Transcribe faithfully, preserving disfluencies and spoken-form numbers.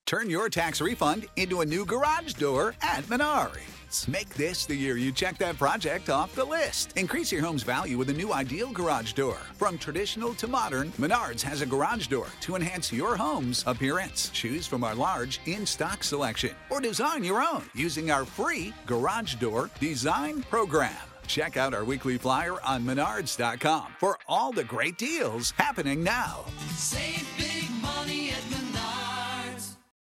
Turn your tax refund into a new garage door at Menards. Make this the year you check that project off the list. Increase your home's value with a new ideal garage door. From traditional to modern, Menards has a garage door to enhance your home's appearance. Choose from our large in-stock selection or design your own using our free garage door design program. Check out our weekly flyer on menards dot com for all the great deals happening now. Save big